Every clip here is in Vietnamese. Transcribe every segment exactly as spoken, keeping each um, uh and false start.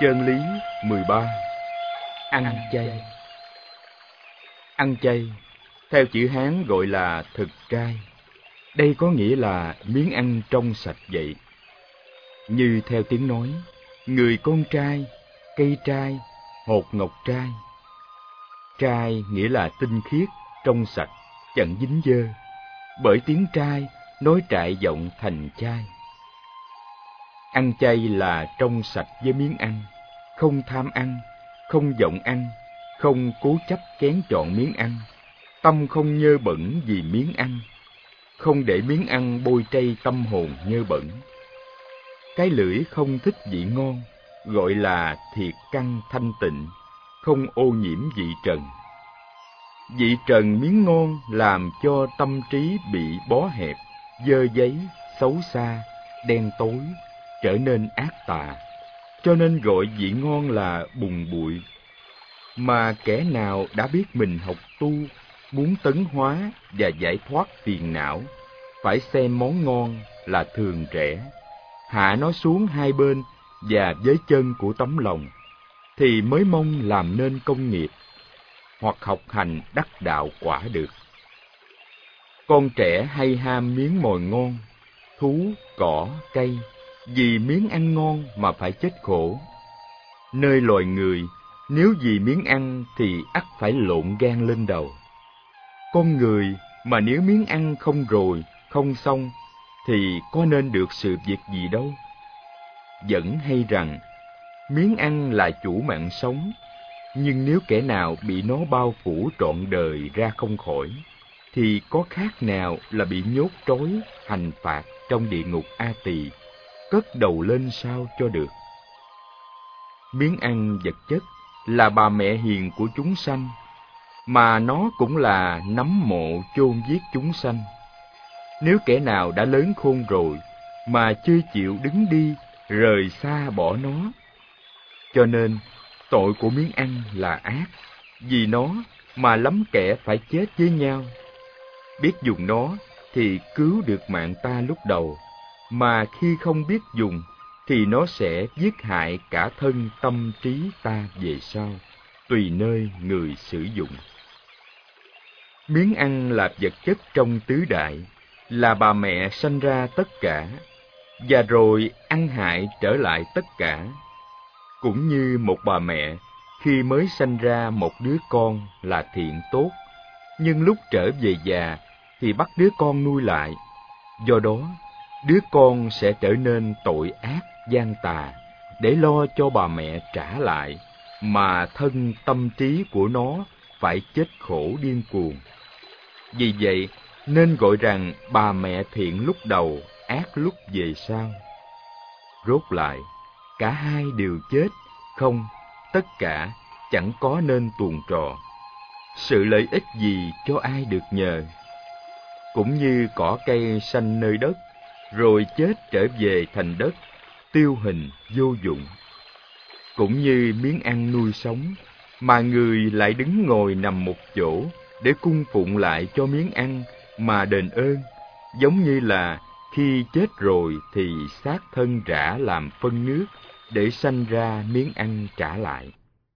Chân lý mười ba. Ăn chay. Ăn chay, theo chữ Hán gọi là thực cai. Đây có nghĩa là miếng ăn trong sạch vậy. Như theo tiếng nói, người con trai, cây trai, hột ngọc trai. Trai nghĩa là tinh khiết, trong sạch, chẳng dính dơ. Bởi tiếng trai, nói trại giọng thành chai. Ăn chay là trong sạch với miếng ăn, không tham ăn, không vọng ăn, không cố chấp kén chọn miếng ăn, tâm không nhơ bẩn vì miếng ăn, không để miếng ăn bôi trây tâm hồn nhơ bẩn. Cái lưỡi không thích vị ngon, gọi là thiệt căn thanh tịnh, không ô nhiễm vị trần. Vị trần miếng ngon làm cho tâm trí bị bó hẹp, dơ giấy, xấu xa, đen tối, trở nên ác tà, cho nên gọi vị ngon là bùn bụi. Mà kẻ nào đã biết mình học tu, muốn tấn hóa và giải thoát phiền não, phải xem món ngon là thường rẻ, hạ nó xuống hai bên và với chân của tấm lòng, thì mới mong làm nên công nghiệp, hoặc học hành đắc đạo quả được. Con trẻ hay ham miếng mồi ngon, thú, cỏ, cây, vì miếng ăn ngon mà phải chết khổ. Nơi loài người, nếu vì miếng ăn thì ắt phải lộn gan lên đầu. Con người mà nếu miếng ăn không rồi, không xong, thì có nên được sự việc gì đâu. Vẫn hay rằng, miếng ăn là chủ mạng sống, nhưng nếu kẻ nào bị nó bao phủ trọn đời ra không khỏi, thì có khác nào là bị nhốt trói, hành phạt trong địa ngục A Tỳ, cất đầu lên sao cho được. Miếng ăn vật chất là bà mẹ hiền của chúng sanh, mà nó cũng là nấm mộ chôn giết chúng sanh. Nếu kẻ nào đã lớn khôn rồi, mà chưa chịu đứng đi, rời xa bỏ nó. Cho nên, tội của miếng ăn là ác, vì nó mà lắm kẻ phải chết với nhau. Biết dùng nó thì cứu được mạng ta lúc đầu, mà khi không biết dùng thì nó sẽ giết hại cả thân tâm trí ta về sau, tùy nơi người sử dụng. Miếng ăn là vật chất trong tứ đại, là bà mẹ sanh ra tất cả, và rồi ăn hại trở lại tất cả. Cũng như một bà mẹ, khi mới sanh ra một đứa con là thiện tốt, nhưng lúc trở về già thì bắt đứa con nuôi lại. Do đó, đứa con sẽ trở nên tội ác gian tà, để lo cho bà mẹ trả lại, mà thân tâm trí của nó phải chết khổ điên cuồng. Vì vậy, nên gọi rằng bà mẹ thiện lúc đầu, ác lúc về sau. Rốt lại, cả hai đều chết, không, tất cả chẳng có nên tuồng trò. Sự lợi ích gì cho ai được nhờ? Cũng như cỏ cây sanh nơi đất, rồi chết trở về thành đất, tiêu hình vô dụng. Cũng như miếng ăn nuôi sống, mà người lại đứng ngồi nằm một chỗ để cung phụng lại cho miếng ăn mà đền ơn, giống như là khi chết rồi thì xác thân rã làm phân nước để sanh ra miếng ăn trả lại.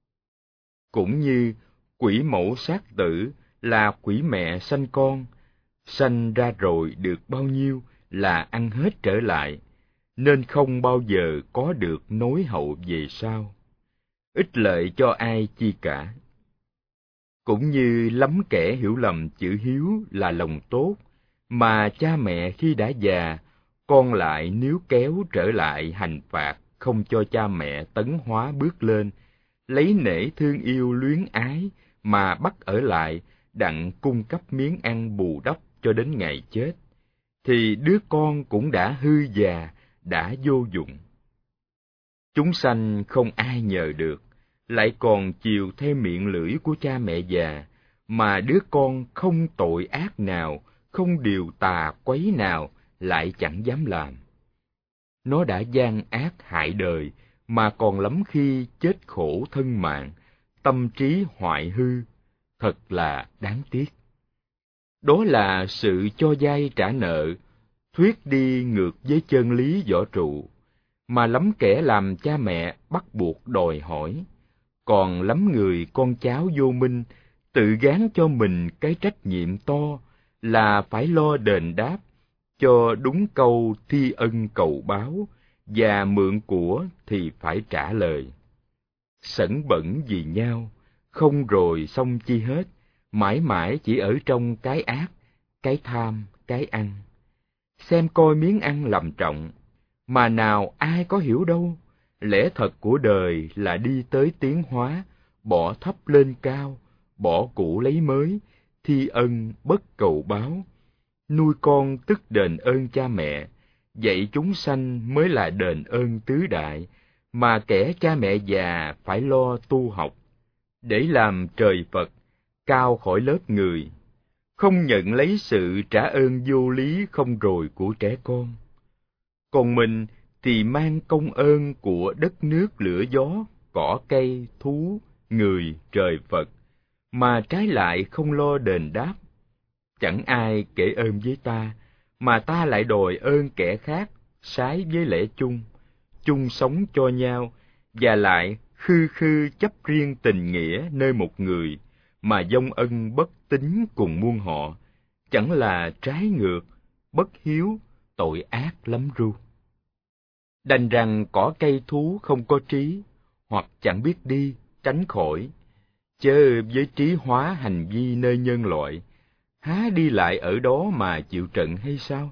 Cũng như quỷ mẫu sát tử là quỷ mẹ sanh con, sanh ra rồi được bao nhiêu là ăn hết trở lại, nên không bao giờ có được nối hậu về sau, ích lợi cho ai chi cả. Cũng như lắm kẻ hiểu lầm chữ hiếu là lòng tốt, mà cha mẹ khi đã già, con lại níu kéo trở lại hành phạt, không cho cha mẹ tấn hóa bước lên, lấy nể thương yêu luyến ái mà bắt ở lại, đặng cung cấp miếng ăn bù đắp cho đến ngày chết, thì đứa con cũng đã hư già, đã vô dụng. Chúng sanh không ai nhờ được, lại còn chiều theo miệng lưỡi của cha mẹ già, mà đứa con không tội ác nào, không điều tà quấy nào, lại chẳng dám làm. Nó đã gian ác hại đời, mà còn lắm khi chết khổ thân mạng, tâm trí hoại hư, thật là đáng tiếc. Đó là sự cho vay trả nợ, thuyết đi ngược với chân lý võ trụ, mà lắm kẻ làm cha mẹ bắt buộc đòi hỏi. Còn lắm người con cháu vô minh tự gán cho mình cái trách nhiệm to là phải lo đền đáp cho đúng câu thi ân cầu báo, và mượn của thì phải trả lời. Sẩn bẩn vì nhau, không rồi xong chi hết, mãi mãi chỉ ở trong cái ác, cái tham, cái ăn. Xem coi miếng ăn làm trọng, mà nào ai có hiểu đâu. Lẽ thật của đời là đi tới tiến hóa, bỏ thấp lên cao, bỏ cũ lấy mới, thi ân bất cầu báo. Nuôi con tức đền ơn cha mẹ, dạy chúng sanh mới là đền ơn tứ đại, mà kẻ cha mẹ già phải lo tu học, để làm trời Phật, cao khỏi lớp người, không nhận lấy sự trả ơn vô lý không rồi của trẻ con. Còn mình thì mang công ơn của đất nước lửa gió, cỏ cây, thú, người, trời Phật, mà trái lại không lo đền đáp. Chẳng ai kể ơn với ta, mà ta lại đòi ơn kẻ khác, trái với lẽ chung, chung sống cho nhau, và lại khư khư chấp riêng tình nghĩa nơi một người, mà vong ân bất tín cùng muôn họ, chẳng là trái ngược, bất hiếu, tội ác lắm ru. Đành rằng cỏ cây thú không có trí, hoặc chẳng biết đi, tránh khỏi, chớ với trí hóa hành vi nơi nhân loại, há đi lại ở đó mà chịu trận hay sao?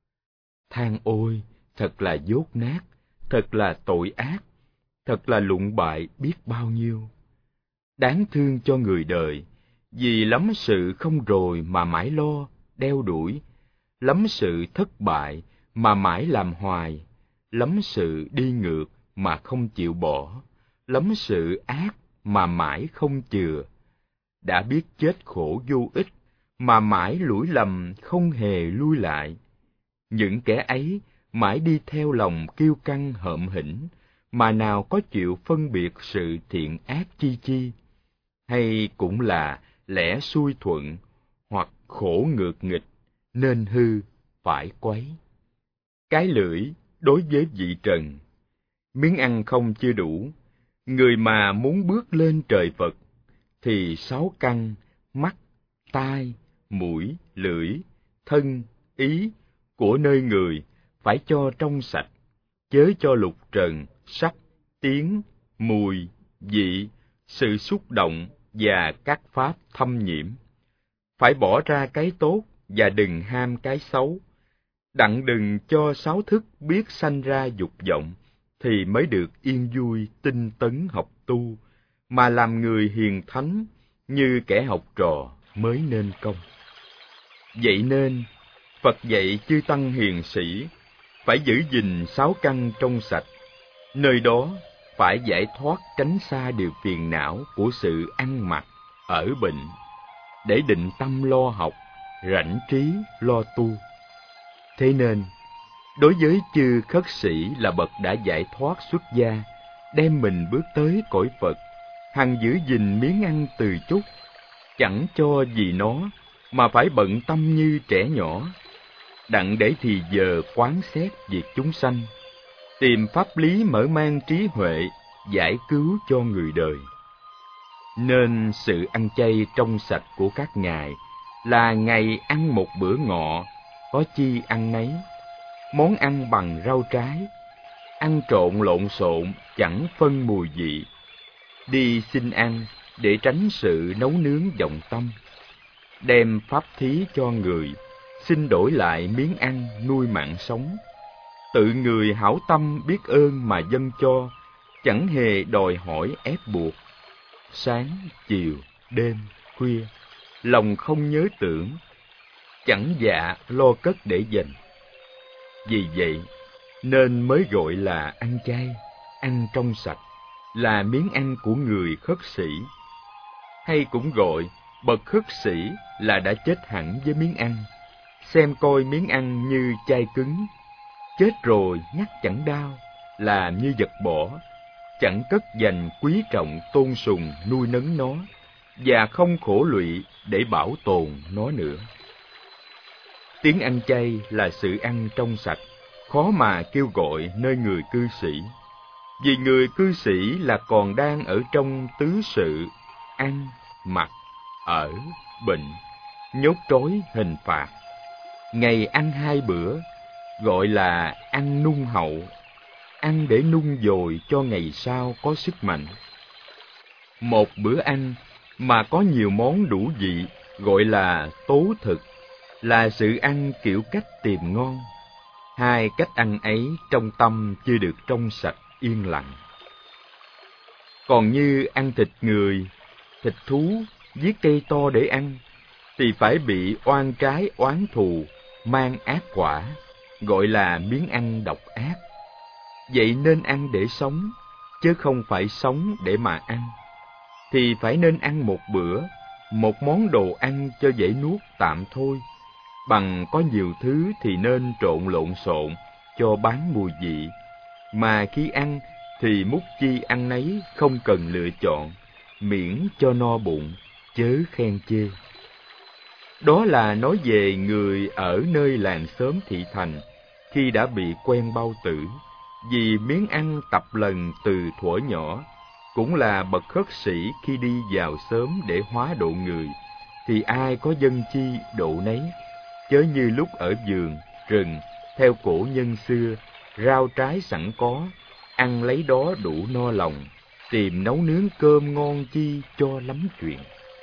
Than ôi, thật là dốt nát, thật là tội ác, thật là lụng bại biết bao nhiêu. Đáng thương cho người đời, vì lắm sự không rồi mà mãi lo, đeo đuổi, lắm sự thất bại mà mãi làm hoài, lắm sự đi ngược mà không chịu bỏ, lắm sự ác mà mãi không chừa. Đã biết chết khổ vô ích, mà mãi lủi lầm không hề lui lại. Những kẻ ấy mãi đi theo lòng kiêu căng hợm hĩnh, mà nào có chịu phân biệt sự thiện ác chi chi, hay cũng là lẽ xuôi thuận, hoặc khổ ngược nghịch, nên hư, phải quấy. Cái lưỡi đối với vị trần, miếng ăn không chưa đủ, người mà muốn bước lên trời Phật, thì sáu căn, mắt, tai, mũi, lưỡi, thân, ý của nơi người phải cho trong sạch, chớ cho lục trần, sắc, tiếng, mùi, vị, sự xúc động và các pháp thâm nhiễm. Phải bỏ ra cái tốt và đừng ham cái xấu, đặng đừng cho sáu thức biết sanh ra dục vọng, thì mới được yên vui tinh tấn học tu, mà làm người hiền thánh như kẻ học trò mới nên công. Vậy nên Phật dạy chư tăng hiền sĩ phải giữ gìn sáu căn trong sạch, nơi đó phải giải thoát tránh xa điều phiền não của sự ăn mặc, ở bệnh, để định tâm lo học, rảnh trí lo tu. Thế nên, đối với chư khất sĩ là bậc đã giải thoát xuất gia, đem mình bước tới cõi Phật, hằng giữ gìn miếng ăn từ chút, chẳng cho vì nó mà phải bận tâm như trẻ nhỏ, đặng để thì giờ quán xét việc chúng sanh, tìm pháp lý mở mang trí huệ, giải cứu cho người đời. Nên sự ăn chay trong sạch của các ngài là ngày ăn một bữa ngọ, có chi ăn nấy, món ăn bằng rau trái, ăn trộn lộn xộn chẳng phân mùi vị, đi xin ăn để tránh sự nấu nướng vọng tâm, đem pháp thí cho người, xin đổi lại miếng ăn nuôi mạng sống. Tự người hảo tâm biết ơn mà dâng cho, chẳng hề đòi hỏi ép buộc. Sáng, chiều, đêm, khuya, lòng không nhớ tưởng, chẳng dạ lo cất để dành. Vì vậy, nên mới gọi là ăn chay, ăn trong sạch, là miếng ăn của người khất sĩ. Hay cũng gọi bậc khất sĩ là đã chết hẳn với miếng ăn, xem coi miếng ăn như chai cứng, chết rồi nhắc chẳng đau, là như vật bỏ, chẳng cất dành quý trọng tôn sùng nuôi nấng nó, và không khổ lụy để bảo tồn nó nữa. Tiếng ăn chay là sự ăn trong sạch, khó mà kêu gọi nơi người cư sĩ. Vì người cư sĩ là còn đang ở trong tứ sự ăn, mặc, ở, bệnh, nhốt trói, hình phạt. Ngày ăn hai bữa, gọi là ăn nung hậu, ăn để nung dồi cho ngày sau có sức mạnh. Một bữa ăn mà có nhiều món đủ vị, gọi là tố thực, là sự ăn kiểu cách tìm ngon. Hai cách ăn ấy trong tâm chưa được trong sạch yên lặng. Còn như ăn thịt người, thịt thú, giết cây to để ăn, thì phải bị oan trái oán thù, mang ác quả, gọi là miếng ăn độc ác. Vậy nên ăn để sống, chứ không phải sống để mà ăn. Thì phải nên ăn một bữa, một món đồ ăn cho dễ nuốt tạm thôi. Bằng có nhiều thứ thì nên trộn lộn xộn, cho bán mùi vị. Mà khi ăn thì múc chi ăn nấy, không cần lựa chọn, miễn cho no bụng, chớ khen chê. Đó là nói về người ở nơi làng xóm thị thành, khi đã bị quen bao tử, vì miếng ăn tập lần từ thuở nhỏ. Cũng là bậc khất sĩ khi đi vào xóm để hóa độ người, thì ai có dân chi độ nấy, chớ như lúc ở vườn, rừng, theo cổ nhân xưa, rau trái sẵn có, ăn lấy đó đủ no lòng, tìm nấu nướng cơm ngon chi cho lắm chuyện.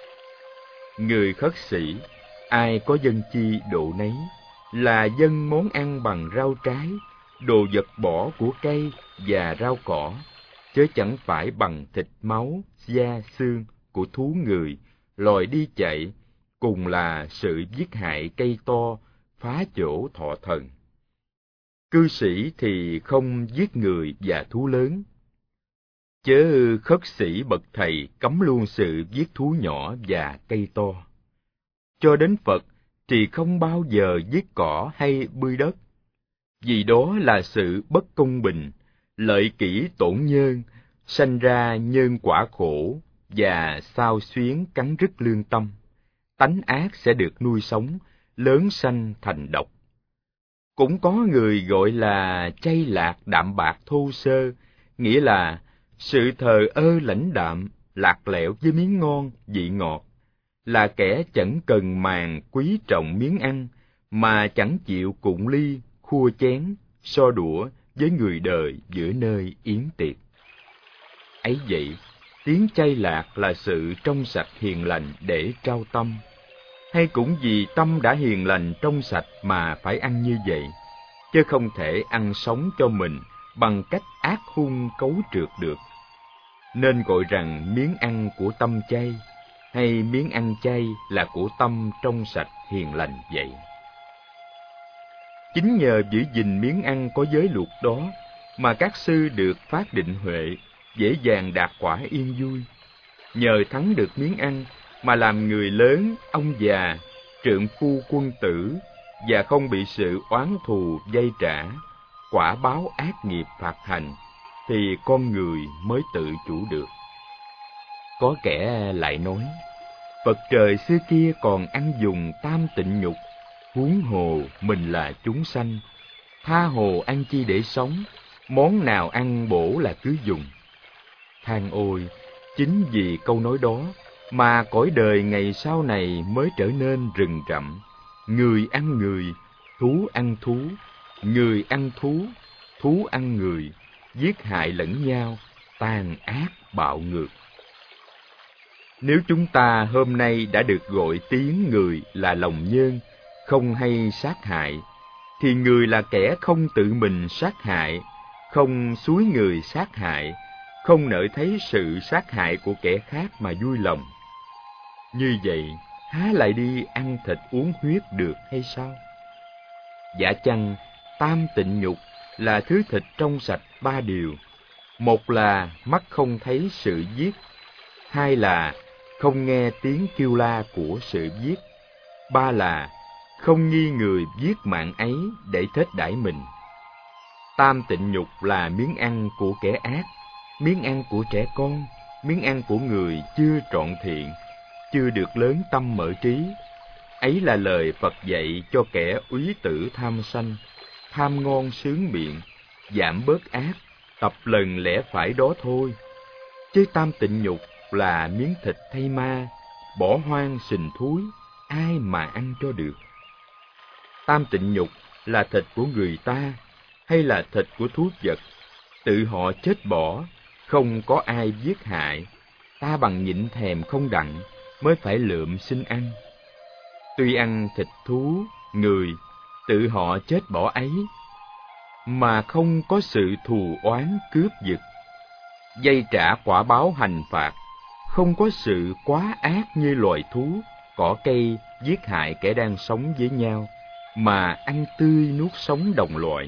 Người khất sĩ, ai có dân chi độ nấy, là dân món ăn bằng rau trái, đồ vật bỏ của cây và rau cỏ, chớ chẳng phải bằng thịt máu, da xương của thú người, loài đi chạy, cùng là sự giết hại cây to, phá chỗ thọ thần. Cư sĩ thì không giết người và thú lớn, chớ khất sĩ bậc thầy cấm luôn sự giết thú nhỏ và cây to. Cho đến Phật thì không bao giờ giết cỏ hay bươi đất, vì đó là sự bất công bình, lợi kỷ tổn nhân, sanh ra nhân quả khổ, và sao xuyến cắn rứt lương tâm. Tánh ác sẽ được nuôi sống, lớn sanh thành độc. Cũng có người gọi là chay lạc đạm bạc thô sơ, nghĩa là sự thờ ơ lãnh đạm, lạc lẽo với miếng ngon, vị ngọt, là kẻ chẳng cần màng quý trọng miếng ăn, mà chẳng chịu cụng ly, khua chén, so đũa với người đời giữa nơi yến tiệc. Ấy vậy, tiếng chay lạc là sự trong sạch hiền lành để trao tâm, hay cũng vì tâm đã hiền lành trong sạch mà phải ăn như vậy, chứ không thể ăn sống cho mình bằng cách ác hung cấu trượt được. Nên gọi rằng miếng ăn của tâm chay, hay miếng ăn chay là của tâm trong sạch hiền lành vậy. Chính nhờ giữ gìn miếng ăn có giới luật đó mà các sư được phát định huệ, dễ dàng đạt quả yên vui. Nhờ thắng được miếng ăn mà làm người lớn, ông già, trượng phu quân tử, và không bị sự oán thù dây trả, quả báo ác nghiệp phạt hành, thì con người mới tự chủ được. Có kẻ lại nói, Phật trời xưa kia còn ăn dùng tam tịnh nhục, huống hồ mình là chúng sanh, tha hồ ăn chi để sống, món nào ăn bổ là cứ dùng. Than ôi, chính vì câu nói đó mà cõi đời ngày sau này mới trở nên rừng rậm, người ăn người, thú ăn thú, người ăn thú, thú ăn người, giết hại lẫn nhau, tàn ác bạo ngược. Nếu chúng ta hôm nay đã được gọi tiếng người là lòng nhân, không hay sát hại, thì người là kẻ không tự mình sát hại, không xúi người sát hại, không nỡ thấy sự sát hại của kẻ khác mà vui lòng. Như vậy, há lại đi ăn thịt uống huyết được hay sao? Dạ chăng, tam tịnh nhục là thứ thịt trong sạch ba điều. Một là mắt không thấy sự giết, hai là không nghe tiếng kêu la của sự giết, ba là không nghi người giết mạng ấy để thết đãi mình. Tam tịnh nhục là miếng ăn của kẻ ác, miếng ăn của trẻ con, miếng ăn của người chưa trọn thiện, chưa được lớn tâm mở trí. Ấy là lời Phật dạy cho kẻ úy tử tham sanh, tham ngon sướng miệng, giảm bớt ác, tập lần lẽ phải đó thôi. Chứ tam tịnh nhục là miếng thịt thay ma, bỏ hoang sình thúi, ai mà ăn cho được. Tam tịnh nhục là thịt của người ta, hay là thịt của thú vật, tự họ chết bỏ, không có ai giết hại, ta bằng nhịn thèm không đặng, mới phải lượm xin ăn. Tuy ăn thịt thú, người, tự họ chết bỏ ấy, mà không có sự thù oán cướp giật, dây trả quả báo hành phạt, không có sự quá ác như loài thú, cỏ cây giết hại kẻ đang sống với nhau, mà ăn tươi nuốt sống đồng loại.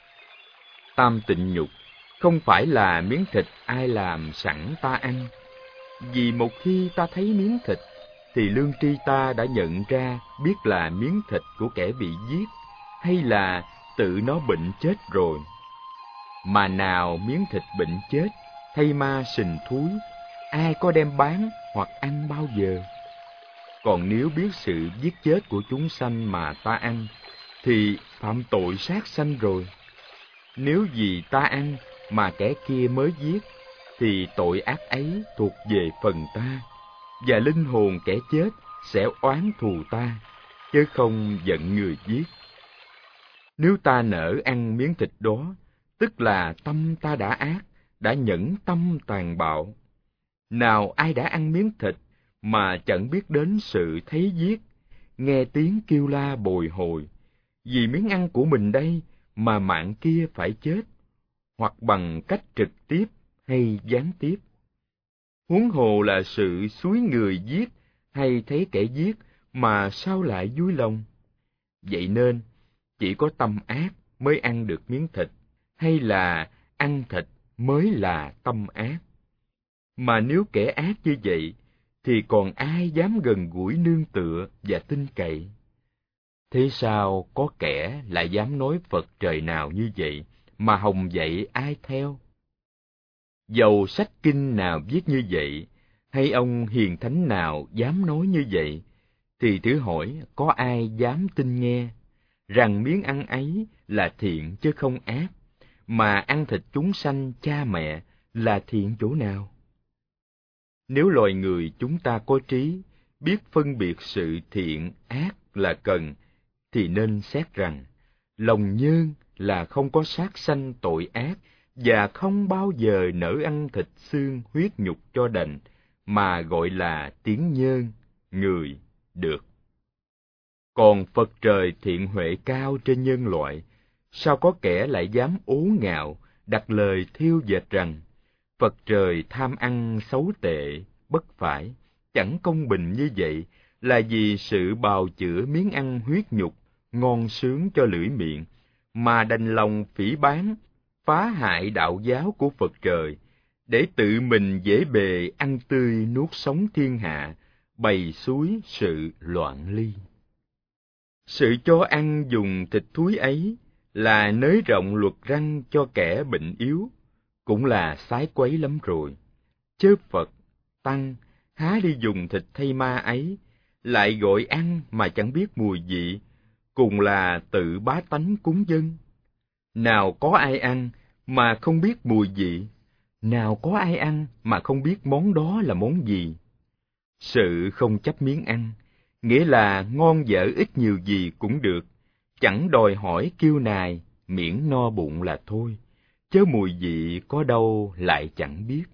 Tam tịnh nhục không phải là miếng thịt ai làm sẵn ta ăn, vì một khi ta thấy miếng thịt, thì lương tri ta đã nhận ra biết là miếng thịt của kẻ bị giết, hay là tự nó bệnh chết rồi. Mà nào miếng thịt bệnh chết, thay ma sình thúi, ai có đem bán hoặc ăn bao giờ? Còn nếu biết sự giết chết của chúng sanh mà ta ăn, thì phạm tội sát sanh rồi. Nếu vì ta ăn mà kẻ kia mới giết, thì tội ác ấy thuộc về phần ta, và linh hồn kẻ chết sẽ oán thù ta, chứ không giận người giết. Nếu ta nỡ ăn miếng thịt đó, tức là tâm ta đã ác, đã nhẫn tâm tàn bạo. Nào ai đã ăn miếng thịt mà chẳng biết đến sự thấy giết, nghe tiếng kêu la bồi hồi, vì miếng ăn của mình đây mà mạng kia phải chết, hoặc bằng cách trực tiếp hay gián tiếp. Huống hồ là sự xúi người giết hay thấy kẻ giết mà sao lại vui lòng. Vậy nên, chỉ có tâm ác mới ăn được miếng thịt, hay là ăn thịt mới là tâm ác. Mà nếu kẻ ác như vậy, thì còn ai dám gần gũi nương tựa và tin cậy? Thế sao có kẻ lại dám nói Phật trời nào như vậy, mà hồng dậy ai theo? Dầu sách kinh nào viết như vậy, hay ông hiền thánh nào dám nói như vậy, thì thử hỏi có ai dám tin nghe, rằng miếng ăn ấy là thiện chứ không ác, mà ăn thịt chúng sanh cha mẹ là thiện chỗ nào? Nếu loài người chúng ta có trí, biết phân biệt sự thiện ác là cần, thì nên xét rằng lòng nhơn là không có sát sanh tội ác, và không bao giờ nỡ ăn thịt xương huyết nhục cho đành, mà gọi là tiếng nhơn, người, được. Còn Phật trời thiện huệ cao trên nhân loại, sao có kẻ lại dám ố ngạo, đặt lời thiêu dệt rằng Phật trời tham ăn xấu tệ, bất phải, chẳng công bình như vậy, là vì sự bào chữa miếng ăn huyết nhục, ngon sướng cho lưỡi miệng, mà đành lòng phỉ báng, phá hại đạo giáo của Phật trời, để tự mình dễ bề ăn tươi nuốt sống thiên hạ, bày xúi sự loạn ly. Sự cho ăn dùng thịt thúi ấy là nới rộng luật răn cho kẻ bệnh yếu, cũng là sái quấy lắm rồi. Chớ Phật, Tăng, há đi dùng thịt thay ma ấy, lại gọi ăn mà chẳng biết mùi vị, cùng là tự bá tánh cúng dâng. Nào có ai ăn mà không biết mùi vị, nào có ai ăn mà không biết món đó là món gì. Sự không chấp miếng ăn, nghĩa là ngon dở ít nhiều gì cũng được, chẳng đòi hỏi kiêu nài, miễn no bụng là thôi, chớ mùi vị có đâu lại chẳng biết.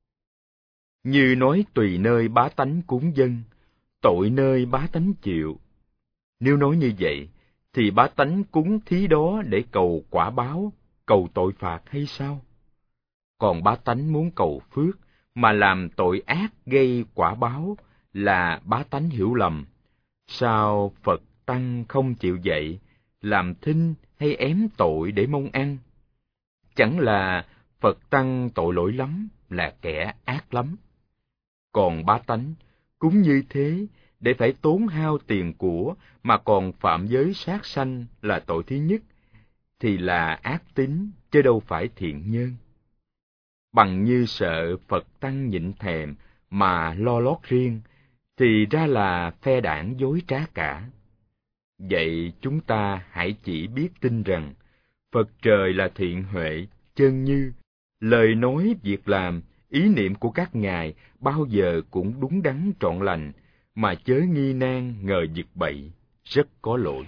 Như nói tùy nơi bá tánh cúng dâng, tội nơi bá tánh chịu. Nếu nói như vậy, thì bá tánh cúng thí đó để cầu quả báo, cầu tội phạt hay sao? Còn bá tánh muốn cầu phước, mà làm tội ác gây quả báo, là bá tánh hiểu lầm. Sao Phật Tăng không chịu dạy, làm thinh hay ém tội để mong ăn? Chẳng là Phật Tăng tội lỗi lắm, là kẻ ác lắm. Còn bá tánh, cúng như thế, để phải tốn hao tiền của, mà còn phạm giới sát sanh là tội thứ nhất, thì là ác tín, chứ đâu phải thiện nhân. Bằng như sợ Phật Tăng nhịn thèm, mà lo lót riêng, thì ra là phe đảng dối trá cả. Vậy chúng ta hãy chỉ biết tin rằng, Phật trời là thiện huệ, chân như, lời nói, việc làm, ý niệm của các ngài bao giờ cũng đúng đắn trọn lành, mà chớ nghi nan ngờ vực bậy, rất có lỗi.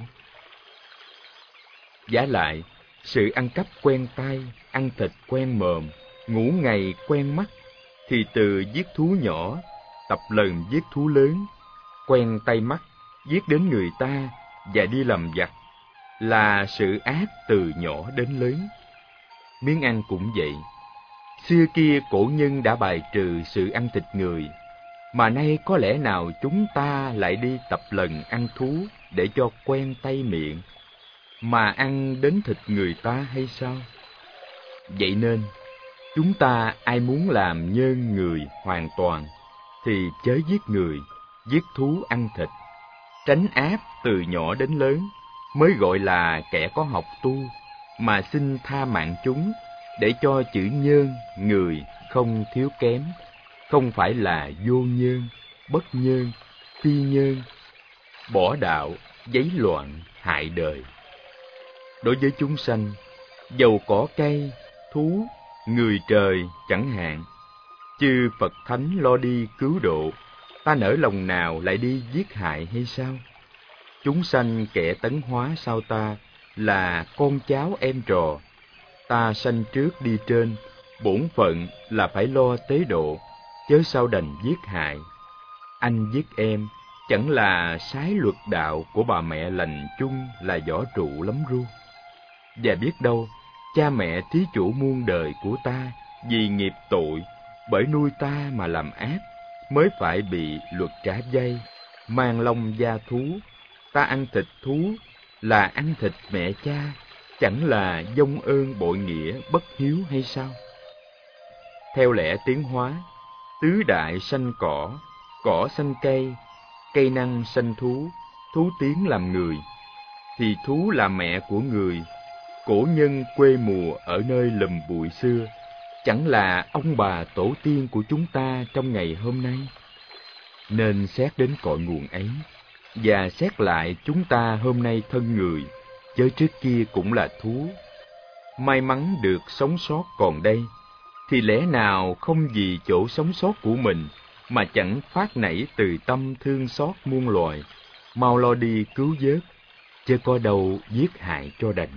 Vả lại, sự ăn cắp quen tai, ăn thịt quen mồm, ngủ ngày quen mắt, thì từ giết thú nhỏ, tập lần giết thú lớn, quen tay mắt, giết đến người ta và đi làm vặt, là sự ác từ nhỏ đến lớn. Miếng ăn cũng vậy. Xưa kia cổ nhân đã bài trừ sự ăn thịt người, mà nay có lẽ nào chúng ta lại đi tập lần ăn thú để cho quen tay miệng, mà ăn đến thịt người ta hay sao? Vậy nên, chúng ta ai muốn làm nhân người hoàn toàn, thì chớ giết người, giết thú ăn thịt, tránh ác từ nhỏ đến lớn, mới gọi là kẻ có học tu, mà xin tha mạng chúng, để cho chữ nhân, người không thiếu kém, không phải là vô nhân, bất nhân, phi nhân, bỏ đạo, giấy loạn, hại đời. Đối với chúng sanh, dầu cỏ cây, thú, người trời chẳng hạn, chư Phật Thánh lo đi cứu độ, ta nỡ lòng nào lại đi giết hại hay sao? Chúng sanh kẻ tấn hóa sao ta, là con cháu em trò, ta sanh trước đi trên, bổn phận là phải lo tế độ, chớ sao đành giết hại. Anh giết em, chẳng là sái luật đạo của bà mẹ lành chung là võ trụ lắm ru. Và biết đâu, cha mẹ thí chủ muôn đời của ta, vì nghiệp tội, bởi nuôi ta mà làm ác, mới phải bị luật trả dây, mang lông da thú. Ta ăn thịt thú là ăn thịt mẹ cha, chẳng là vong ơn bội nghĩa bất hiếu hay sao? Theo lẽ tiến hóa, tứ đại sanh cỏ, cỏ sanh cây, cây năng sanh thú, thú tiến làm người, thì thú là mẹ của người. Cổ nhân quê mùa ở nơi lùm bụi xưa, chẳng là ông bà tổ tiên của chúng ta trong ngày hôm nay. Nên xét đến cội nguồn ấy, và xét lại chúng ta hôm nay thân người, chớ trước kia cũng là thú. May mắn được sống sót còn đây, thì lẽ nào không vì chỗ sống sót của mình mà chẳng phát nảy từ tâm thương xót muôn loài, mau lo đi cứu vớt, chớ có đâu giết hại cho đành.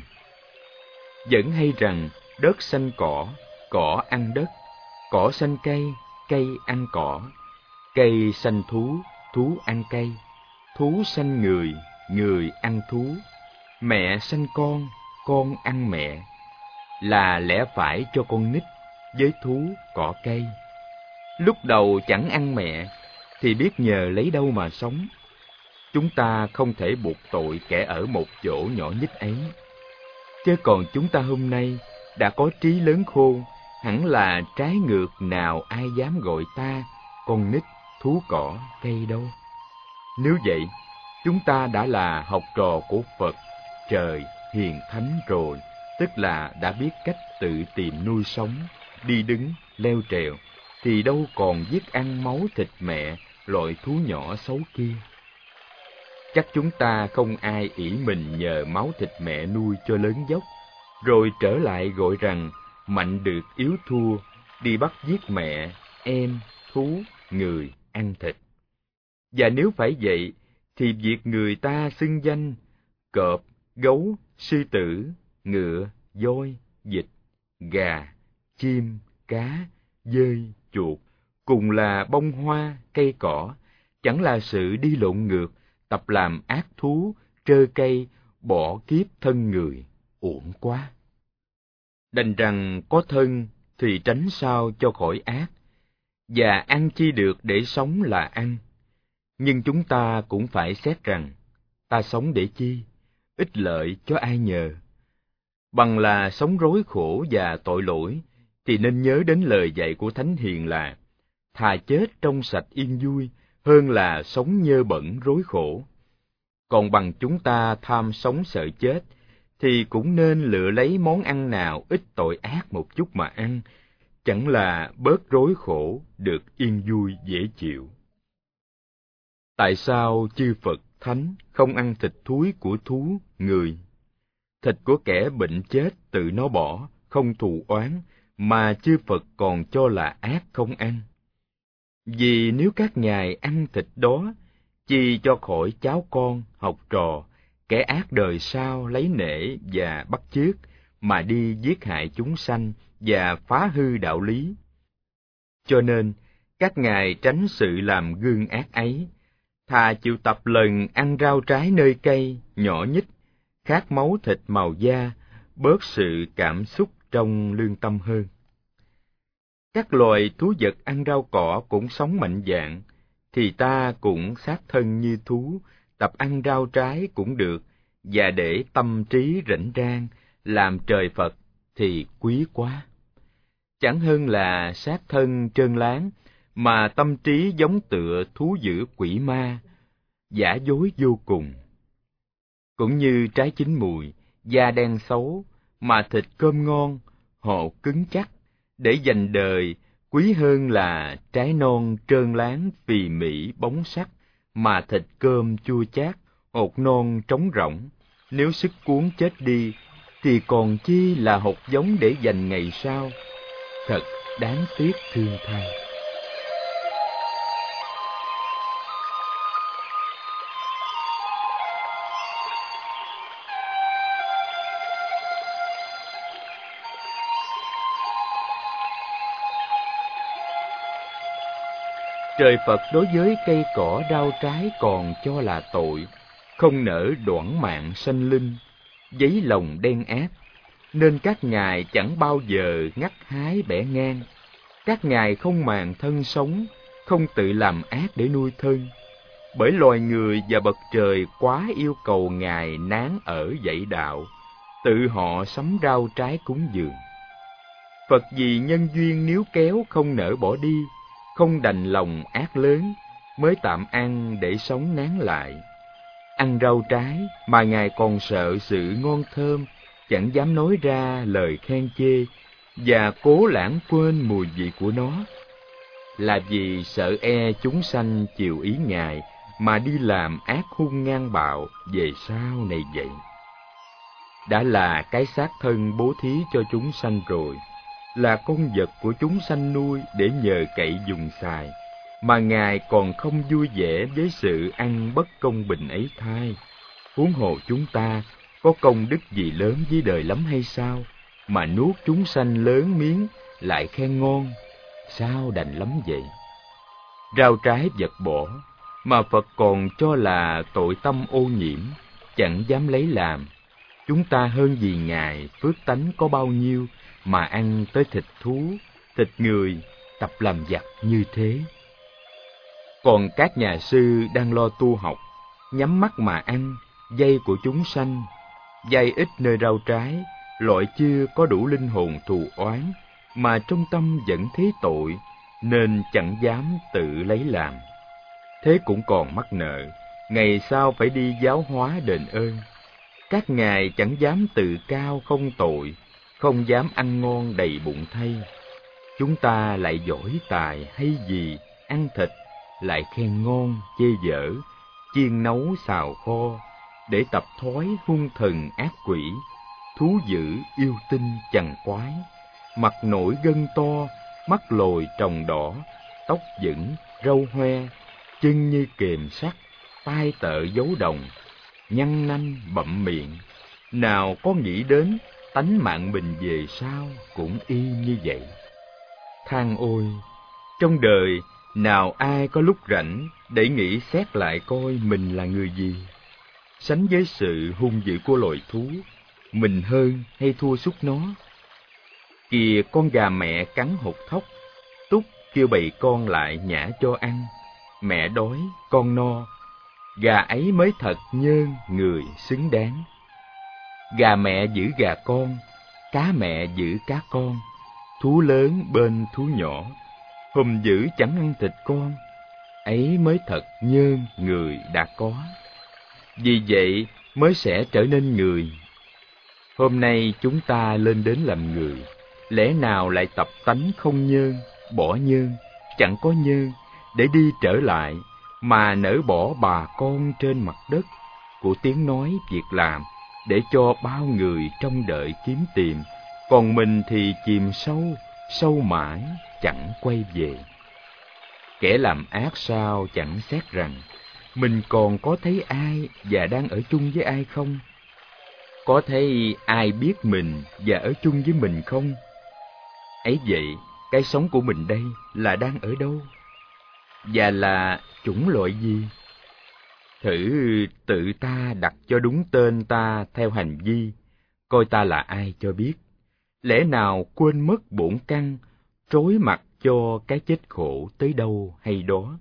Vẫn hay rằng đất sanh cỏ, cỏ ăn đất, cỏ sanh cây, cây ăn cỏ, cây sanh thú, thú ăn cây, thú sanh người, người ăn thú, mẹ sanh con, con ăn mẹ, là lẽ phải cho con nít với thú cỏ cây. Lúc đầu chẳng ăn mẹ, thì biết nhờ lấy đâu mà sống. Chúng ta không thể buộc tội kẻ ở một chỗ nhỏ nhít ấy. Chứ còn chúng ta hôm nay đã có trí lớn khôn, hẳn là trái ngược nào ai dám gọi ta con nít thú cỏ cây đâu. Nếu vậy, chúng ta đã là học trò của Phật, trời, hiền thánh rồi, tức là đã biết cách tự tìm nuôi sống, đi đứng, leo trèo, thì đâu còn giết ăn máu thịt mẹ, loại thú nhỏ xấu kia. Chắc chúng ta không ai ỷ mình nhờ máu thịt mẹ nuôi cho lớn dốc, rồi trở lại gọi rằng mạnh được yếu thua, đi bắt giết mẹ, em, thú, người ăn thịt. Và nếu phải vậy, thì việc người ta xưng danh cọp, gấu, sư tử, ngựa, voi, vịt, gà, chim, cá, dơi, chuột, cùng là bông hoa, cây cỏ, chẳng là sự đi lộn ngược, tập làm ác thú, trơ cây, bỏ kiếp thân người, uổng quá. Đành rằng có thân thì tránh sao cho khỏi ác, và ăn chi được để sống là ăn. Nhưng chúng ta cũng phải xét rằng, ta sống để chi, ích lợi cho ai nhờ. Bằng là sống rối khổ và tội lỗi, thì nên nhớ đến lời dạy của Thánh Hiền là, thà chết trong sạch yên vui, hơn là sống nhơ bẩn rối khổ. Còn bằng chúng ta tham sống sợ chết, thì cũng nên lựa lấy món ăn nào ít tội ác một chút mà ăn, chẳng là bớt rối khổ, được yên vui dễ chịu. Tại sao chư Phật Thánh không ăn thịt thúi của thú, người? Thịt của kẻ bệnh chết tự nó bỏ, không thù oán, mà chư Phật còn cho là ác không ăn. Vì nếu các ngài ăn thịt đó, chi cho khỏi cháu con, học trò, kẻ ác đời sau lấy nể và bắt chước, mà đi giết hại chúng sanh và phá hư đạo lý. Cho nên, các ngài tránh sự làm gương ác ấy, thà chịu tập lần ăn rau trái nơi cây, nhỏ nhít, khát máu thịt màu da, bớt sự cảm xúc trong lương tâm hơn. Các loài thú vật ăn rau cỏ cũng sống mạnh dạn, thì ta cũng xác thân như thú, tập ăn rau trái cũng được, và để tâm trí rảnh rang, làm trời Phật thì quý quá. Chẳng hơn là xác thân trơn láng, mà tâm trí giống tựa thú dữ quỷ ma, giả dối vô cùng. Cũng như trái chín mùi, da đen xấu, mà thịt cơm ngon, họ cứng chắc, để dành đời, quý hơn là trái non trơn láng phì mị bóng sắc, mà thịt cơm chua chát, hột non trống rỗng. Nếu sức cuốn chết đi, thì còn chi là hột giống để dành ngày sau. Thật đáng tiếc thương thay. Trời Phật đối với cây cỏ rau trái còn cho là tội, không nỡ đoản mạng sanh linh, giấy lòng đen ác, nên các ngài chẳng bao giờ ngắt hái bẻ ngang. Các ngài không màng thân sống, không tự làm ác để nuôi thân, bởi loài người và bậc trời quá yêu cầu ngài nán ở dạy đạo, tự họ sắm rau trái cúng dường. Phật vì nhân duyên níu kéo không nỡ bỏ đi, không đành lòng ác lớn, mới tạm ăn để sống nán lại. Ăn rau trái mà ngài còn sợ sự ngon thơm, chẳng dám nói ra lời khen chê, và cố lãng quên mùi vị của nó, là vì sợ e chúng sanh chiều ý ngài mà đi làm ác hung ngang bạo về sau này vậy. Đã là cái xác thân bố thí cho chúng sanh rồi, là con vật của chúng sanh nuôi để nhờ cậy dùng xài, mà ngài còn không vui vẻ với sự ăn bất công bình ấy thay. Huống hồ chúng ta có công đức gì lớn với đời lắm hay sao, mà nuốt chúng sanh lớn miếng lại khen ngon, sao đành lắm vậy. Rau trái vật bỏ, mà Phật còn cho là tội tâm ô nhiễm, chẳng dám lấy làm. Chúng ta hơn gì ngài phước tánh có bao nhiêu mà ăn tới thịt thú, thịt người, tập làm giặc như thế. Còn các nhà sư đang lo tu học, nhắm mắt mà ăn dây của chúng sanh, dây ít nơi rau trái, loại chưa có đủ linh hồn thù oán, mà trong tâm vẫn thấy tội, nên chẳng dám tự lấy làm. Thế cũng còn mắc nợ, ngày sau phải đi giáo hóa đền ơn. Các ngài chẳng dám tự cao không tội, không dám ăn ngon đầy bụng thay. Chúng ta lại giỏi tài hay gì, ăn thịt, lại khen ngon, chê dở, chiên nấu xào kho, để tập thói hung thần ác quỷ, thú dữ yêu tinh chằn quái, mặt nổi gân to, mắt lồi tròng đỏ, tóc vững, râu hoe, chân như kềm sắt, tai tợ dấu đồng, nhăn nanh bậm miệng. Nào có nghĩ đến tánh mạng mình về sau cũng y như vậy. Than ôi, trong đời nào ai có lúc rảnh để nghĩ xét lại coi mình là người gì. Sánh với sự hung dữ của loài thú, mình hơn hay thua sút nó. Kìa con gà mẹ cắn hột thóc, túc kêu bầy con lại nhả cho ăn. Mẹ đói, con no, gà ấy mới thật nhơn người xứng đáng. Gà mẹ giữ gà con, cá mẹ giữ cá con, thú lớn bên thú nhỏ, hùm dữ chẳng ăn thịt con, ấy mới thật nhơn người đã có. Vì vậy mới sẽ trở nên người. Hôm nay chúng ta lên đến làm người, lẽ nào lại tập tánh không nhơn, bỏ nhơn, chẳng có nhơn, để đi trở lại, mà nỡ bỏ bà con trên mặt đất của tiếng nói việc làm, để cho bao người trông đợi kiếm tìm, còn mình thì chìm sâu, sâu mãi, chẳng quay về. Kẻ làm ác sao chẳng xét rằng, mình còn có thấy ai và đang ở chung với ai không? Có thấy ai biết mình và ở chung với mình không? Ấy vậy, cái sống của mình đây là đang ở đâu? Và là chủng loại gì? Thử tự ta đặt cho đúng tên ta theo hành vi, coi ta là ai cho biết. Lẽ nào quên mất bổn căn, trối mặt cho cái chết khổ tới đâu hay đó?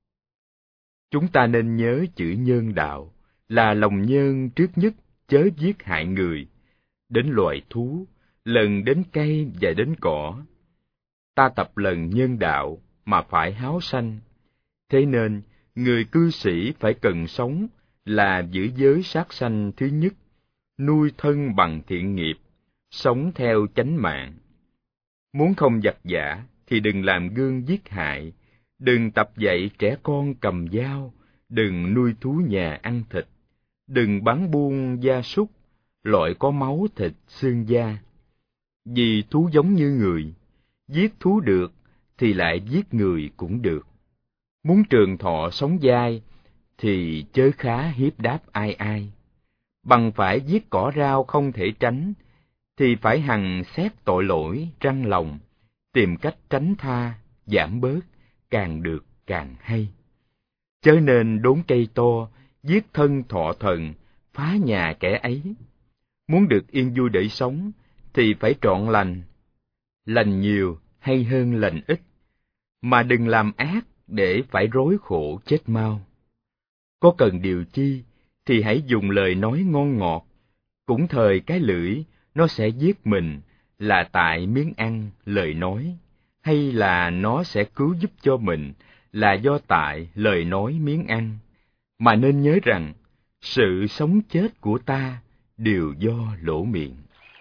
Chúng ta nên nhớ chữ nhân đạo, là lòng nhân trước nhất chớ giết hại người, đến loài thú, lần đến cây và đến cỏ. Ta tập lần nhân đạo mà phải háo sanh. Thế nên, người cư sĩ phải cần sống là giữ giới sát sanh thứ nhất, nuôi thân bằng thiện nghiệp, sống theo chánh mạng. Muốn không giặc giả thì đừng làm gương giết hại, đừng tập dạy trẻ con cầm dao, đừng nuôi thú nhà ăn thịt, đừng bắn buôn gia súc, loại có máu thịt xương da. Vì thú giống như người, giết thú được thì lại giết người cũng được. Muốn trường thọ sống dai thì chớ khá hiếp đáp ai ai. Bằng phải giết cỏ rau không thể tránh, thì phải hằng xét tội lỗi răng lòng, tìm cách tránh tha, giảm bớt, càng được càng hay. Chớ nên đốn cây to, giết thân thọ thần, phá nhà kẻ ấy. Muốn được yên vui để sống, thì phải trọn lành. Lành nhiều hay hơn lành ít, mà đừng làm ác để phải rối khổ chết mau. Có cần điều chi, thì hãy dùng lời nói ngon ngọt, cũng thời cái lưỡi, nó sẽ giết mình, là tại miếng ăn, lời nói, hay là nó sẽ cứu giúp cho mình, là do tại lời nói miếng ăn. Mà nên nhớ rằng, sự sống chết của ta đều do lỗ miệng.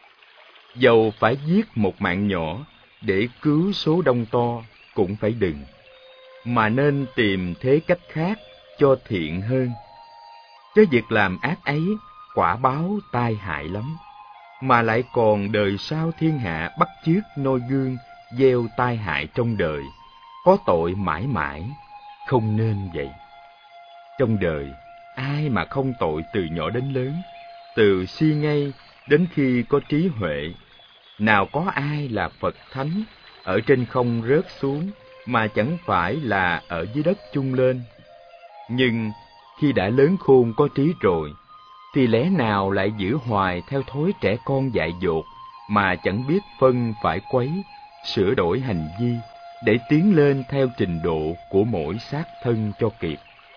Dầu phải giết một mạng nhỏ để cứu số đông to, cũng phải đừng, mà nên tìm thế cách khác cho thiện hơn. Chứ việc làm ác ấy, quả báo tai hại lắm, mà lại còn đời sau thiên hạ bắt chước noi gương, gieo tai hại trong đời, có tội mãi mãi, không nên vậy. Trong đời, ai mà không tội từ nhỏ đến lớn, từ si ngây đến khi có trí huệ. Nào có ai là Phật Thánh, ở trên không rớt xuống, mà chẳng phải là ở dưới đất chung lên. Nhưng khi đã lớn khôn có trí rồi, thì lẽ nào lại giữ hoài theo thói trẻ con dại dột, mà chẳng biết phân phải quấy, sửa đổi hành vi, để tiến lên theo trình độ của mỗi xác thân cho kịp.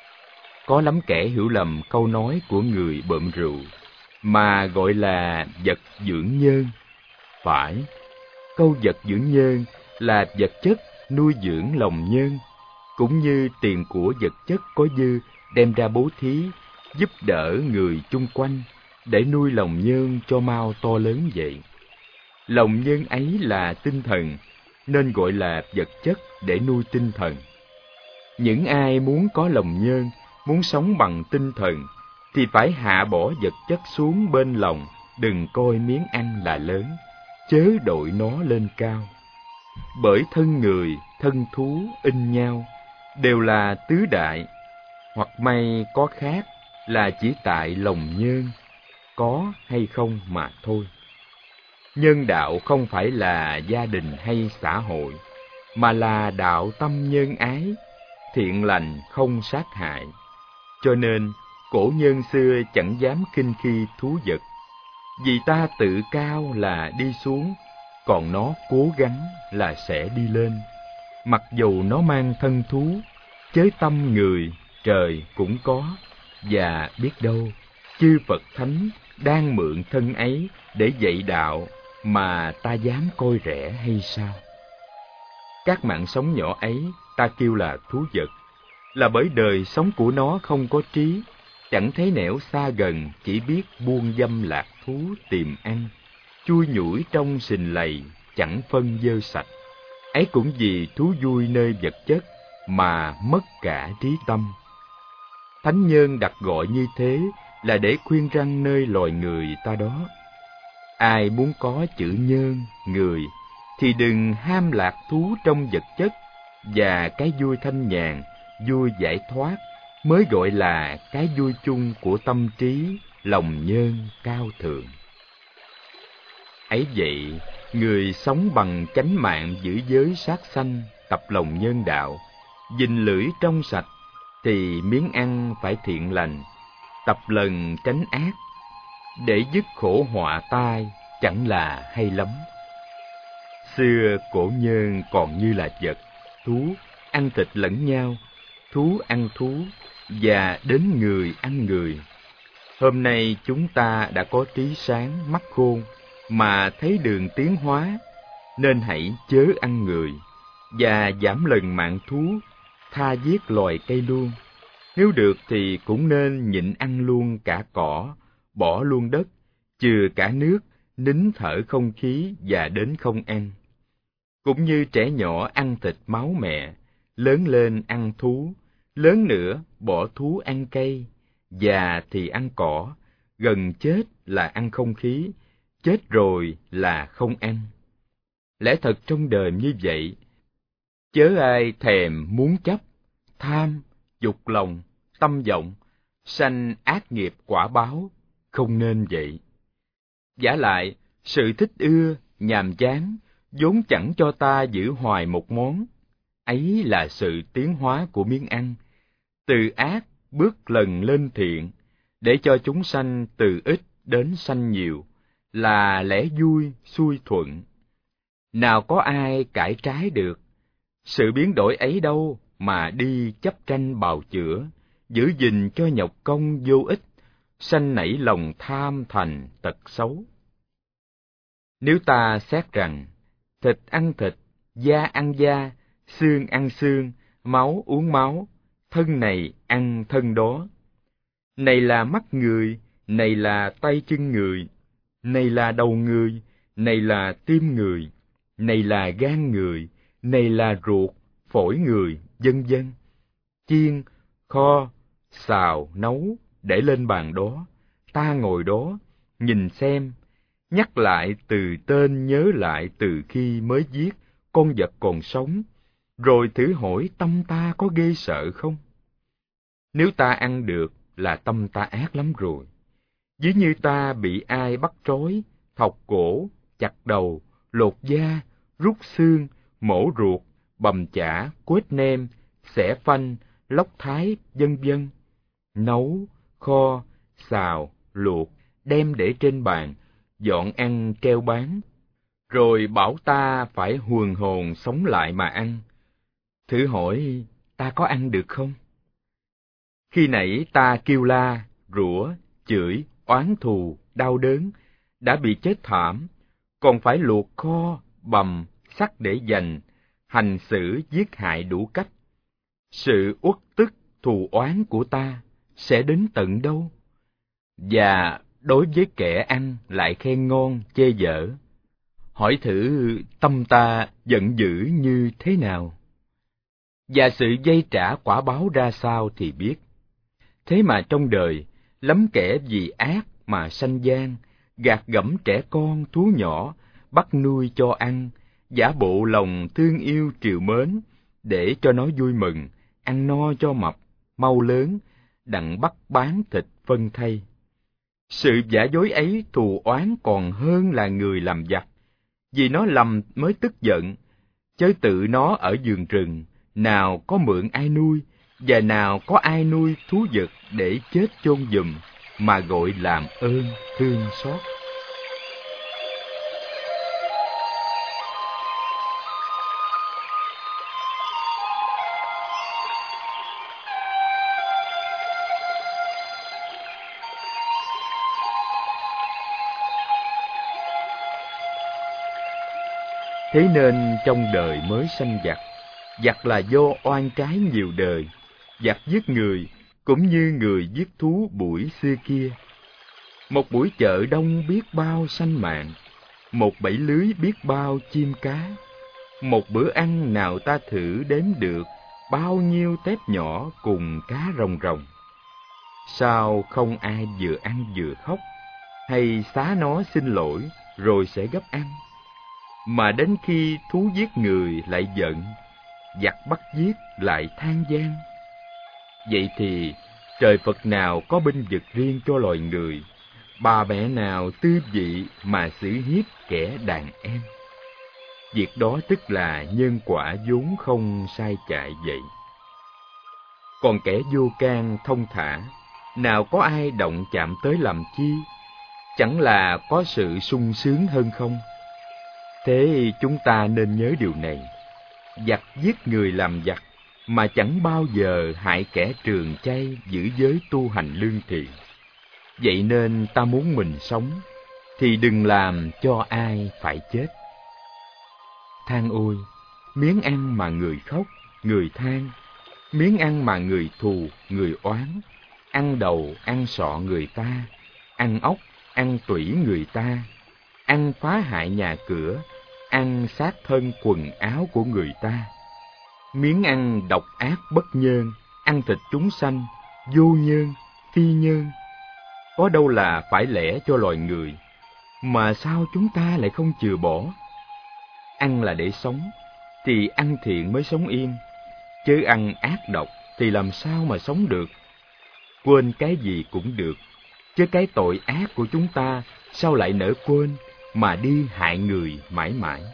Có lắm kẻ hiểu lầm câu nói của người bợm rượu, mà gọi là vật dưỡng nhơn. Phải, câu vật dưỡng nhơn là vật chất nuôi dưỡng lòng nhân, cũng như tiền của vật chất có dư đem ra bố thí, giúp đỡ người chung quanh, để nuôi lòng nhân cho mau to lớn vậy. Lòng nhân ấy là tinh thần, nên gọi là vật chất để nuôi tinh thần. Những ai muốn có lòng nhân, muốn sống bằng tinh thần, thì phải hạ bỏ vật chất xuống bên lòng, đừng coi miếng ăn là lớn, chớ đội nó lên cao. Bởi thân người, thân thú in nhau, đều là tứ đại, hoặc may có khác là chỉ tại lòng nhân, có hay không mà thôi. Nhân đạo không phải là gia đình hay xã hội, mà là đạo tâm nhân ái, thiện lành không sát hại. Cho nên, cổ nhân xưa chẳng dám khinh khi thú vật, vì ta tự cao là đi xuống, còn nó cố gắng là sẽ đi lên. Mặc dù nó mang thân thú, chớ tâm người, trời cũng có, và biết đâu, chư Phật Thánh đang mượn thân ấy để dạy đạo, mà ta dám coi rẻ hay sao? Các mạng sống nhỏ ấy ta kêu là thú vật, là bởi đời sống của nó không có trí, chẳng thấy nẻo xa gần, chỉ biết buông dâm lạc thú tìm ăn, chui nhủi trong sình lầy, chẳng phân dơ sạch. Ấy cũng vì thú vui nơi vật chất mà mất cả trí tâm. Thánh nhân đặt gọi như thế là để khuyên răn nơi loài người ta đó. Ai muốn có chữ nhân, người, thì đừng ham lạc thú trong vật chất, và cái vui thanh nhàn, vui giải thoát mới gọi là cái vui chung của tâm trí, lòng nhân cao thượng. Ấy vậy, người sống bằng chánh mạng giữ giới sát sanh, tập lòng nhân đạo, gìn lưỡi trong sạch, thì miếng ăn phải thiện lành, tập lần tránh ác, để dứt khổ họa tai, chẳng là hay lắm. Xưa cổ nhân còn như là vật, thú, ăn thịt lẫn nhau, thú ăn thú, và đến người ăn người. Hôm nay chúng ta đã có trí sáng, mắt khôn, mà thấy đường tiến hóa, nên hãy chớ ăn người, và giảm lần mạng thú, tha giết loài cây luôn. Nếu được thì cũng nên nhịn ăn luôn cả cỏ, bỏ luôn đất, chừa cả nước, nín thở không khí và đến không ăn. Cũng như trẻ nhỏ ăn thịt máu mẹ, lớn lên ăn thú, lớn nữa bỏ thú ăn cây, già thì ăn cỏ, gần chết là ăn không khí, chết rồi là không ăn. Lẽ thật trong đời như vậy, chớ ai thèm muốn chấp, tham, dục lòng, tâm vọng, sanh ác nghiệp quả báo, không nên vậy. Vả lại, sự thích ưa, nhàm chán, vốn chẳng cho ta giữ hoài một món, ấy là sự tiến hóa của miếng ăn, từ ác bước lần lên thiện, để cho chúng sanh từ ít đến sanh nhiều, là lẽ vui, xuôi thuận. Nào có ai cải trái được, sự biến đổi ấy đâu mà đi chấp tranh bào chữa, giữ gìn cho nhọc công vô ích, sanh nảy lòng tham thành tật xấu. Nếu ta xét rằng, thịt ăn thịt, da ăn da, xương ăn xương, máu uống máu, thân này ăn thân đó. Này là mắt người, này là tay chân người, này là đầu người, này là tim người, này là gan người, này là ruột, phổi người, vân vân. Chiên, kho, xào, nấu, để lên bàn đó, ta ngồi đó, nhìn xem, nhắc lại từ tên nhớ lại từ khi mới giết con vật còn sống, rồi thử hỏi tâm ta có ghê sợ không? Nếu ta ăn được là tâm ta ác lắm rồi. Ví như ta bị ai bắt trói, thọc cổ, chặt đầu, lột da, rút xương, mổ ruột, bầm chả, quết nem, xẻ phanh, lóc thái, vân vân. Nấu, kho, xào, luộc, đem để trên bàn, dọn ăn treo bán, rồi bảo ta phải huần hồn sống lại mà ăn. Thử hỏi ta có ăn được không? Khi nãy ta kêu la, rủa, chửi, oán thù, đau đớn, đã bị chết thảm, còn phải luộc kho, bầm, sắc để dành, hành xử giết hại đủ cách. Sự uất tức, thù oán của ta sẽ đến tận đâu? Và đối với kẻ ăn lại khen ngon, chê dở, hỏi thử tâm ta giận dữ như thế nào? Và sự dây trả quả báo ra sao thì biết. Thế mà trong đời, lắm kẻ vì ác mà sanh gian, gạt gẫm trẻ con, thú nhỏ, bắt nuôi cho ăn, giả bộ lòng thương yêu trìu mến, để cho nó vui mừng, ăn no cho mập, mau lớn, đặng bắt bán thịt phân thây. Sự giả dối ấy thù oán còn hơn là người làm giặc, vì nó lầm mới tức giận, chớ tự nó ở vườn rừng, nào có mượn ai nuôi, và nào có ai nuôi thú vật để chết chôn giùm, mà gọi làm ơn thương xót. Thế nên trong đời mới sanh giặc, giặc là do oan trái nhiều đời, giặc giết người cũng như người giết thú buổi xưa kia. Một buổi chợ đông biết bao sanh mạng, một bẫy lưới biết bao chim cá. Một bữa ăn nào ta thử đếm được bao nhiêu tép nhỏ cùng cá rồng rồng. Sao không ai vừa ăn vừa khóc, hay xá nó xin lỗi rồi sẽ gấp ăn, mà đến khi thú giết người lại giận, giặc bắt giết lại than van? Vậy thì trời Phật nào có binh vực riêng cho loài người, bà mẹ nào tư vị mà xử hiếp kẻ đàn em? Việc đó tức là nhân quả vốn không sai chạy vậy. Còn kẻ vô can thông thả, nào có ai động chạm tới làm chi? Chẳng là có sự sung sướng hơn không? Thế chúng ta nên nhớ điều này: giặc giết người làm giặc, mà chẳng bao giờ hại kẻ trường chay giữ giới tu hành lương thiện. Vậy nên ta muốn mình sống, thì đừng làm cho ai phải chết. Than ôi, miếng ăn mà người khóc, người than, miếng ăn mà người thù, người oán, ăn đầu, ăn sọ người ta, ăn ốc, ăn tủy người ta, ăn phá hại nhà cửa, ăn sát thân quần áo của người ta. Miếng ăn độc ác bất nhơn, ăn thịt chúng sanh, vô nhơn, phi nhơn. Có đâu là phải lẽ cho loài người, mà sao chúng ta lại không chừa bỏ? Ăn là để sống, thì ăn thiện mới sống yên, chứ ăn ác độc thì làm sao mà sống được? Quên cái gì cũng được, chứ cái tội ác của chúng ta sao lại nỡ quên mà đi hại người mãi mãi?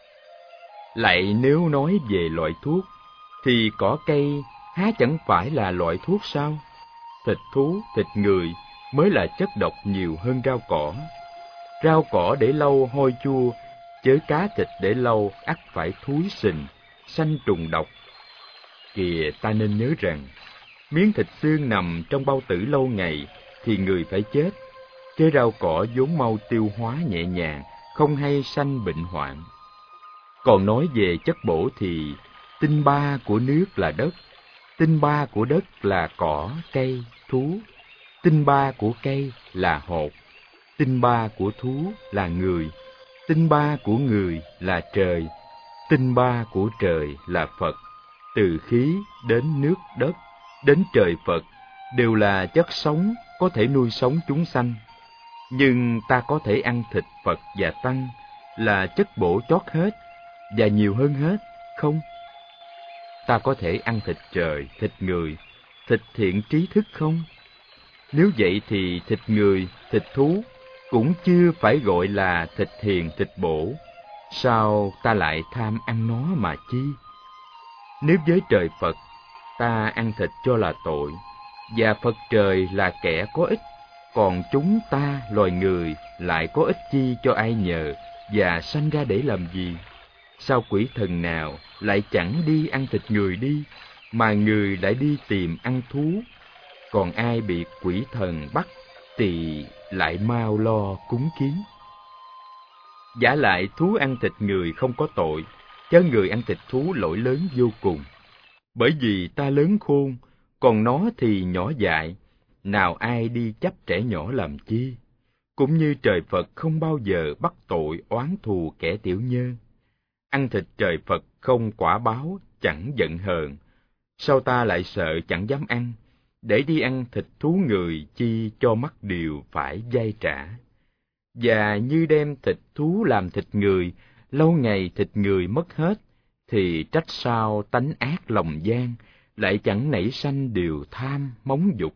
Lại nếu nói về loại thuốc, thì cỏ cây há chẳng phải là loại thuốc sao? Thịt thú, thịt người mới là chất độc nhiều hơn rau cỏ. Rau cỏ để lâu hôi chua, chớ cá thịt để lâu ắt phải thúi sình, sanh trùng độc. Kìa, ta nên nhớ rằng, miếng thịt xương nằm trong bao tử lâu ngày thì người phải chết, chứ rau cỏ vốn mau tiêu hóa nhẹ nhàng, không hay sanh bệnh hoạn. Còn nói về chất bổ thì tinh ba của nước là đất, tinh ba của đất là cỏ, cây, thú, tinh ba của cây là hột, tinh ba của thú là người, tinh ba của người là trời, tinh ba của trời là Phật. Từ khí đến nước đất, đến trời Phật, đều là chất sống có thể nuôi sống chúng sanh. Nhưng ta có thể ăn thịt Phật và Tăng là chất bổ chót hết, và nhiều hơn hết, không? Ta có thể ăn thịt trời, thịt người, thịt thiện trí thức không? Nếu vậy thì thịt người, thịt thú cũng chưa phải gọi là thịt hiền, thịt bổ. Sao ta lại tham ăn nó mà chi? Nếu với trời Phật, ta ăn thịt cho là tội, và Phật trời là kẻ có ích, còn chúng ta, loài người, lại có ích chi cho ai nhờ, và sanh ra để làm gì? Sao quỷ thần nào lại chẳng đi ăn thịt người đi, mà người lại đi tìm ăn thú? Còn ai bị quỷ thần bắt thì lại mau lo cúng kiến. Vả lại thú ăn thịt người không có tội, chớ người ăn thịt thú lỗi lớn vô cùng. Bởi vì ta lớn khôn, còn nó thì nhỏ dại, nào ai đi chấp trẻ nhỏ làm chi? Cũng như trời Phật không bao giờ bắt tội oán thù kẻ tiểu nhân. Ăn thịt trời Phật không quả báo, chẳng giận hờn. Sao ta lại sợ chẳng dám ăn, để đi ăn thịt thú người chi cho mắc điều phải vay trả? Và như đem thịt thú làm thịt người, lâu ngày thịt người mất hết, thì trách sao tánh ác lòng gian, lại chẳng nảy sanh điều tham móng dục.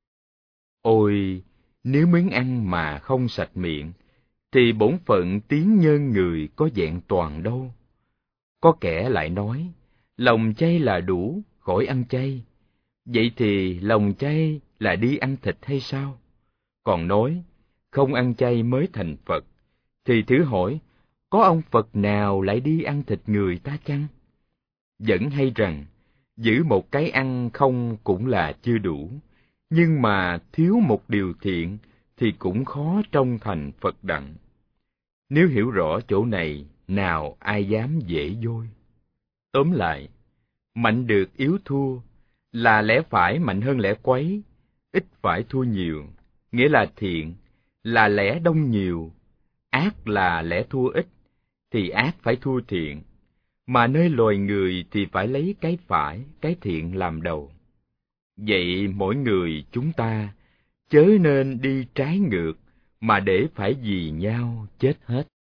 Ôi, nếu miếng ăn mà không sạch miệng, thì bổn phận tiếng nhân người có vẹn toàn đâu. Có kẻ lại nói, lòng chay là đủ, khỏi ăn chay. Vậy thì lòng chay là đi ăn thịt hay sao? Còn nói, không ăn chay mới thành Phật, thì thử hỏi, có ông Phật nào lại đi ăn thịt người ta chăng? Vẫn hay rằng, giữ một cái ăn không cũng là chưa đủ, nhưng mà thiếu một điều thiện thì cũng khó trông thành Phật đặng. Nếu hiểu rõ chỗ này, nào ai dám dễ dôi. Tóm lại, mạnh được yếu thua, là lẽ phải mạnh hơn lẽ quấy, ít phải thua nhiều, nghĩa là thiện, là lẽ đông nhiều, ác là lẽ thua ít, thì ác phải thua thiện, mà nơi loài người thì phải lấy cái phải, cái thiện làm đầu. Vậy mỗi người chúng ta chớ nên đi trái ngược, mà để phải vì nhau chết hết.